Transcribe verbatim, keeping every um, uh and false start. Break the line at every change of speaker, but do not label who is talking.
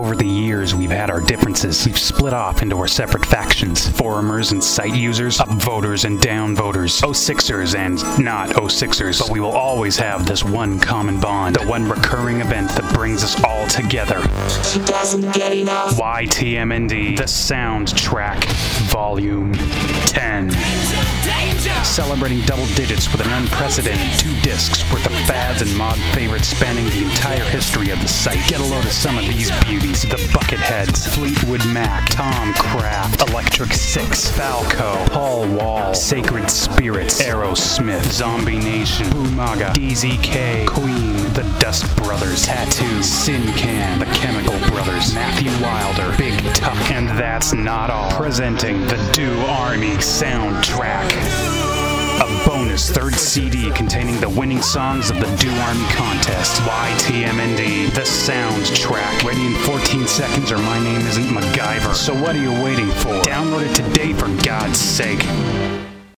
Over the years, we've had our differences. We've split off into our separate factions. Forumers and site users, upvoters and downvoters, oh sixers and not oh sixers. But we will always have this one common bond, the one recurring event that brings us all together.
She doesn't get enough.
Y T M N D, the Soundtrack, Volume ten.
Danger!
Celebrating double digits with an unprecedented two discs worth of fads and mod favorites spanning the entire history of the site. Get a load of some of these beauties: the Bucketheads, Fleetwood Mac, Tom Craft, Electric Six, Falco, Paul Wall, Sacred Spirits, Aerosmith, Zombie Nation, Umaga, D Z K, Queen, the Dust Brothers, Tattoo, Sin Can, the Chemical Brothers, Matthew Wilder, Big Tuck, and that's not all. Presenting the Do Army Soundtrack, a bonus third C D containing the winning songs of the Do Army contest. Y T M N D, the Soundtrack. Ready in fourteen seconds or my name isn't MacGyver. So what are you waiting for? Download it today, for God's sake.